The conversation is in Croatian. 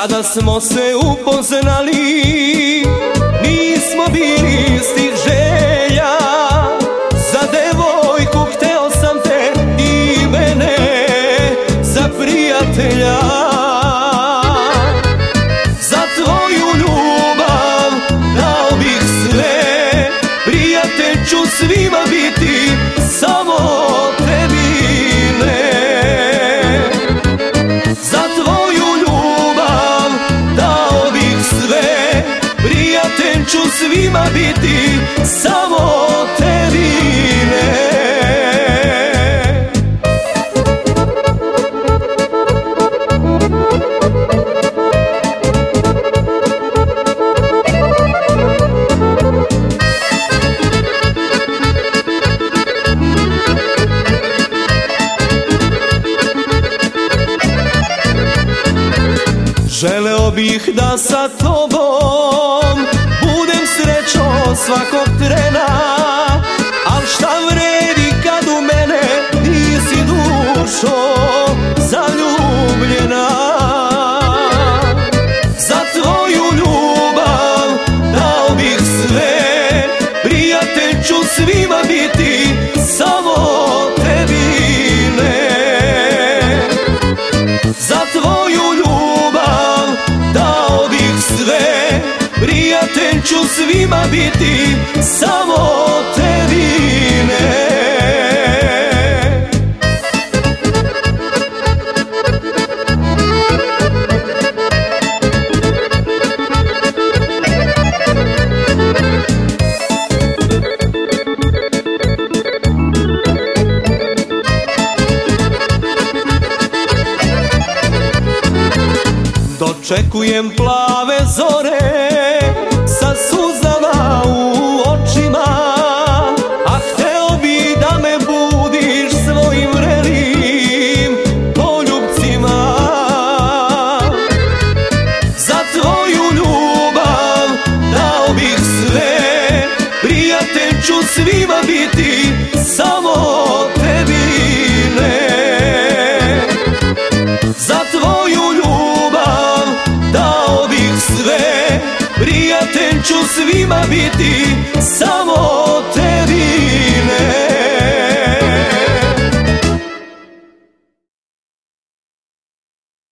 Kada smo se upoznali, nismo bili istih želja. Za devojku hteo sam te i mene za prijatelja. Za tvoju ljubav dao bih sve, prijatelj ću svima biti, samo tebi ne. Za tvoju ljubav dao bih sve, prijatelj ću svima biti, samo tebi ne. Želeo bih da sa tobom budem srećo svakog trena, al šta vredi kad u mene nisi dušo zaljubljena. Za tvoju ljubav dao bih sve, prijatelj ću svima biti, samo tebi ne. Za tvoju ljubav dao bih sve, prijatelj ću svima biti, samo tebi ne. Dočekujem plave zore sa suzama u očima, a hteo bi da me budiš svojim vrelim poljubcima. Za tvoju ljubav dao bih sve, prijatelj ću svima biti, samo tebi ne. Za tvoju ljubav dao bih sve, prijatelj ću svima biti, samo